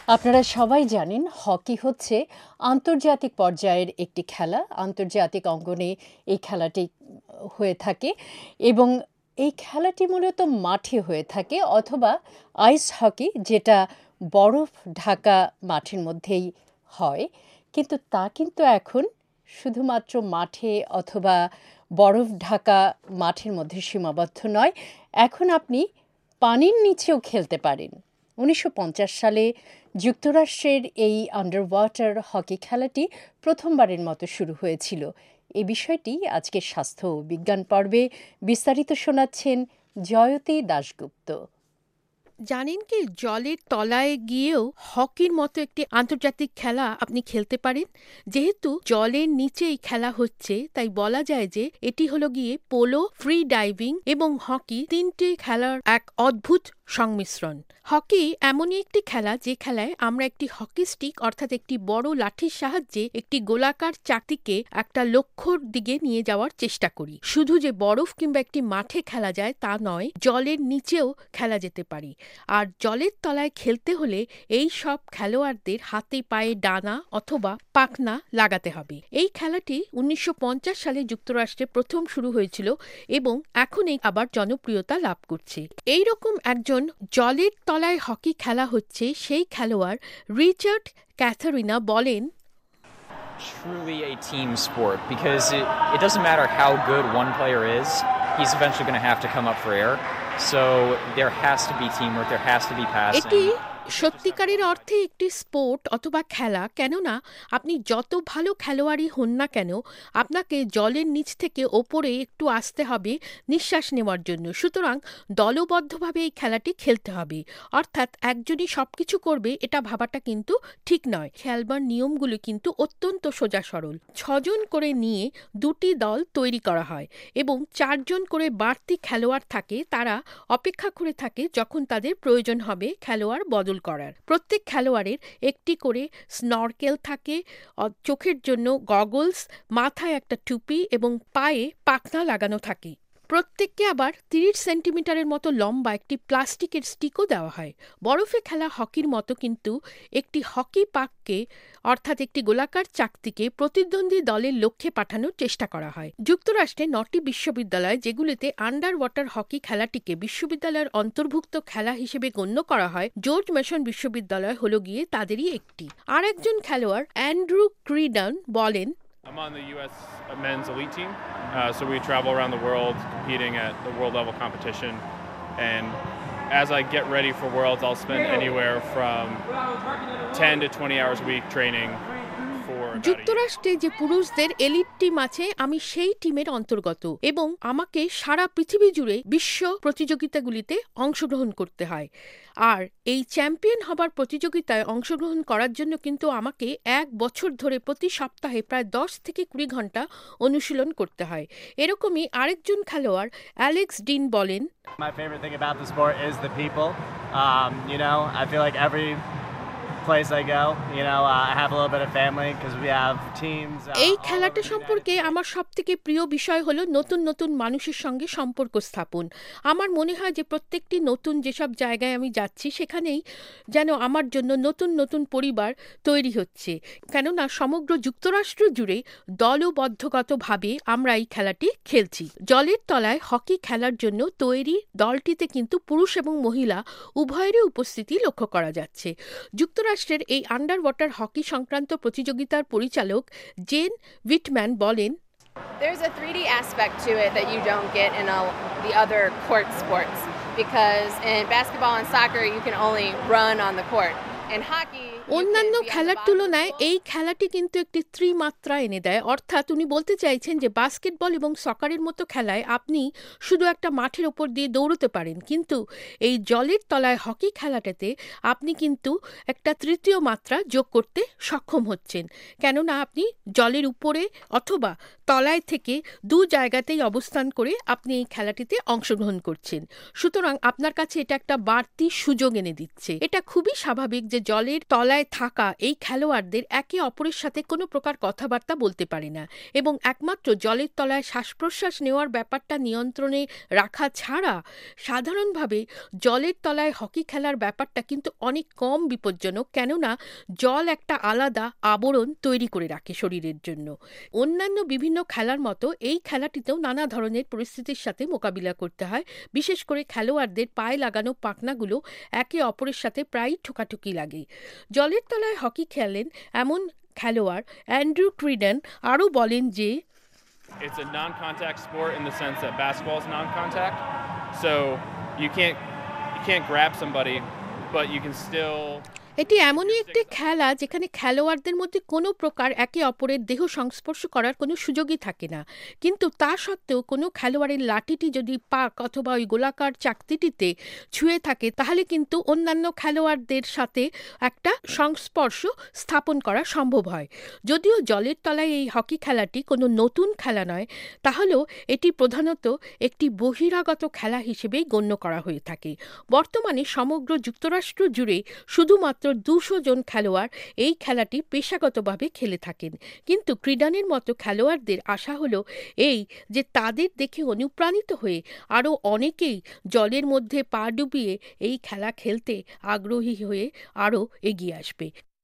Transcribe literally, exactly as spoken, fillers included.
আপনারা সবাই জানেন হকি হচ্ছে আন্তর্জাতিক পর্যায়ের একটি খেলা। আন্তর্জাতিক অঙ্গনে এই খেলাটি হয়ে থাকে এবং এই খেলাটি মূলত মাঠে হয়ে থাকে অথবা আইস হকি, যেটা বরফ ঢাকা মাঠের মধ্যেই হয়। কিন্তু তা কিন্তু এখন শুধুমাত্র মাঠে অথবা বরফ ঢাকা মাঠের মধ্যে সীমাবদ্ধ নয়, এখন আপনি পানির নিচেও খেলতে পারেন। উনিশশো পঞ্চাশ সালে যুক্তরাষ্ট্রের এই আন্ডার ওয়াটার হকি খেলাটি প্রথমবারের মতো শুরু হয়েছিল। এই বিষয়টি আজকের স্বাস্থ্য ও বিজ্ঞান পর্বে বিস্তারিত শোনাচ্ছেন জয়তী দাশগুপ্ত। জানেন কি, জলের তলায় গিয়েও হকির মতো একটি আন্তর্জাতিক খেলা আপনি খেলতে পারেন। যেহেতু জলের নিচেই খেলা হচ্ছে, তাই বলা যায় যে এটি হলো গিয়ে পোলো, ফ্রি ডাইভিং এবং হকি তিনটি খেলার এক অদ্ভুত সংমিশ্রণ। হকি এমনই একটি খেলা যে খেলায় আমরা একটি হকি স্টিক অর্থাৎ একটি বড় লাঠির সাহায্যে একটি গোলাকার চাকতিকে একটা লক্ষ্যর দিকে নিয়ে যাওয়ার চেষ্টা করি। শুধু যে বরফ কিংবা একটি মাঠে খেলা যায় তা নয়, জলের নিচেও খেলা যেতে পারে। আর জলের তলায় খেলতে হলে এই সব খেলোয়াড়দের হাতে পায়ে ডানা অথবা পাখনা লাগাতে হবে। এই খেলাটি উনিশশো পঞ্চাশ সালে যুক্তরাষ্ট্রে প্রথম শুরু হয়েছিল এবং এখন এই আবার জনপ্রিয়তা লাভ করছে। এই রকম একজন জলের তলায় হকি খেলা হচ্ছে সেই খেলোয়াড় রিচার্ড ক্যাথারিনা বলেন, Truly a team sport because it, it doesn't matter how good one player is, he's eventually going to have to come up for air. So there has to be teamwork, there has to be passing. এটি সত্যিকারের অর্থে একটি sport অথবা খেলা, কেননা আপনি যত ভালো খেলোয়াড়ই হন না কেন, আপনাকে জলের নিচ থেকে ওপরে একটু আসতে হবে নিঃশ্বাস নেওয়ার জন্য। সুতরাং দলবদ্ধভাবে এই খেলাটি খেলতে হবে, অর্থাৎ একজনই সব কিছু করবে এটা ভাবাটা কিন্তু ঠিক নয়। খেলবার নিয়মগুলো কিন্তু অত্যন্ত সোজা সরল। ছজন করে নিয়ে দুটি দল তৈরি করা হয় এবং চারজন করে বাড়তি খেলোয়াড় থাকে, তারা অপেক্ষা করে থাকে যখন তাদের প্রয়োজন হবে খেলোয়াড় বদল করার। প্রত্যেক খেলোয়াড়ের একটি করে স্নরকেল থাকে, চোখের জন্য গগলস, মাথায় একটা টুপি এবং পায়ে পাখনা লাগানো থাকে। প্রত্যেককে আবার তিরিশ সেন্টিমিটারের মতো লম্বা একটি প্লাস্টিকের স্টিকও দেওয়া হয়। বরফে খেলা হকির মতো কিন্তু একটি হকি পাককে অর্থাৎ একটি গোলাকার চাকতিকে প্রতিদ্বন্দ্বী দলের লক্ষ্যে পাঠানোর চেষ্টা করা হয়। যুক্তরাষ্ট্রে নটি বিশ্ববিদ্যালয়, যেগুলিতে আন্ডার ওয়াটার হকি খেলাটিকে বিশ্ববিদ্যালয়ের অন্তর্ভুক্ত খেলা হিসেবে গণ্য করা হয়, জর্জ মেসন বিশ্ববিদ্যালয় হলো গিয়ে তাদেরই একটি। আর একজন খেলোয়াড় অ্যান্ড্রু ক্রিডন বলেন, I'm on the U S men's elite team, uh, so we travel around the world competing at the world level competition, and as I get ready for Worlds, I'll spend anywhere from ten to twenty hours a week training. যুক্তরাষ্ট্রে যে পুরুষদের elite team আছে, আমি সেই টিমের অন্তর্গত এবং আমাকে সারা পৃথিবী জুড়ে বিশ্ব প্রতিযোগিতাগুলিতে অংশগ্রহণ করতে হয়। আর এই চ্যাম্পিয়ন হবার প্রতিযোগিতায় অংশগ্রহণ করার জন্য কিন্তু আমাকে এক বছর ধরে প্রতি সপ্তাহে প্রায় দশ থেকে কুড়ি ঘন্টা অনুশীলন করতে হয়। এরকমই আরেকজন খেলোয়াড় অ্যালেক্স ডিন বলেন, My favorite thing about the sport is the people. Um, you know, I feel like every place I go, you know, uh, I have a little bit of family because we have teams. Uh, এই খেলাটা সম্পর্কে আমার সবথেকে প্রিয় বিষয় হলো নতুন নতুন মানুষের সঙ্গে সম্পর্ক স্থাপন। আমার মনে হয় যে প্রত্যেকটি নতুন যেসব জায়গায় আমি যাচ্ছি সেখানেই যেন আমার জন্য নতুন নতুন পরিবার তৈরি হচ্ছে, কেননা সমগ্র যুক্তরাষ্ট্র জুড়ে দলবদ্ধগতভাবে আমরা এই খেলাটি খেলছি। জলের তলায় হকি খেলার জন্য তৈরি দলটিতে কিন্তু পুরুষ এবং মহিলা উভয়েরই উপস্থিতি লক্ষ্য করা যাচ্ছে। যুক্তরাষ্ট্র যুক্তরাষ্ট্রের এই আন্ডার ওয়াটার হকি সংক্রান্ত প্রতিযোগিতার পরিচালক জেন উইটম্যান বলেন, There's a three D aspect to it that you don't get in all the other court sports, because in basketball and soccer you can only run on the court. In hockey, অন্যান্য খেলার তুলনায় এই খেলাটি কিন্তু একটি ত্রিমাত্রা এনে দেয়, অর্থাৎ উনি বলতে চাইছেন যে বাস্কেটবল এবং সকারের মতো খেলায় আপনি শুধু একটা মাঠের ওপর দিয়ে দৌড়তে পারেন, কিন্তু এই জলের তলায় হকি খেলাটাতে আপনি কিন্তু একটা তৃতীয় মাত্রা যোগ করতে সক্ষম হচ্ছেন, কেননা আপনি জলের উপরে অথবা তলায় থেকে দু জায়গাতেই অবস্থান করে আপনি এই খেলাটিতে অংশগ্রহণ করছেন। সুতরাং আপনার কাছে এটা একটা বাড়তি সুযোগ এনে দিচ্ছে। এটা খুবই স্বাভাবিক যে যে জলের তলায় থাকা এই খেলোয়াড়দের একে অপরের সাথে কোনো প্রকার কথাবার্তা বলতে পারে না এবং একমাত্র জলের তলায় শ্বাস প্রশ্বাস নেওয়ার ব্যাপারটা নিয়ন্ত্রণে রাখা ছাড়া সাধারণভাবে জলের তলায় হকি খেলার ব্যাপারটা কিন্তু অনেক কম বিপজ্জনক, কেননা জল একটা আলাদা আবরণ তৈরি করে রাখে শরীরের জন্য। অন্যান্য বিভিন্ন খেলার মতো এই খেলাটিতেও নানা ধরনের পরিস্থিতির সাথে মোকাবিলা করতে হয়, বিশেষ করে খেলোয়াড়দের পায়ে লাগানো পাখনাগুলো একে অপরের সাথে প্রায়ই ঠোকাঠুকি লাগে। জলের তলায় হকি খেলেন এমন খেলোয়াড় অ্যান্ড্রু ক্রিডেন আরও বলেন যে It's a non-contact sport in the sense that basketball is non-contact, so you can't you can't grab somebody, but you can still. এটি এমনই একটি খেলা যেখানে খেলোয়াড়দের মধ্যে কোনো প্রকার একে অপরের দেহ সংস্পর্শ করার কোনো সুযোগই থাকে না, কিন্তু তা সত্ত্বেও কোনো খেলোয়াড়ের লাঠিটি যদি পাক অথবা ওই গোলাকার চাকতিটিতে ছুঁয়ে থাকে তাহলে কিন্তু অন্যান্য খেলোয়াড়দের সাথে একটা সংস্পর্শ স্থাপন করা সম্ভব হয়। যদিও জলের তলায় এই হকি খেলাটি কোনো নতুন খেলা নয়, তাহলেও এটি প্রধানত একটি বহিরাগত খেলা হিসেবেই গণ্য করা হয়ে থাকে। বর্তমানে সমগ্র যুক্তরাষ্ট্র জুড়ে শুধুমাত্র দুশো জন খেলোয়াড় এই খেলাটি পেশাগতভাবে খেলে থাকেন, কিন্তু ক্রিডানের মতো খেলোয়াড়দের আশা হলো এই যে তাদের দেখে অনুপ্রাণিত হয়ে আরও অনেকেই জলের মধ্যে পা ডুবিয়ে এই খেলা খেলতে আগ্রহী হয়ে আরও এগিয়ে আসবে।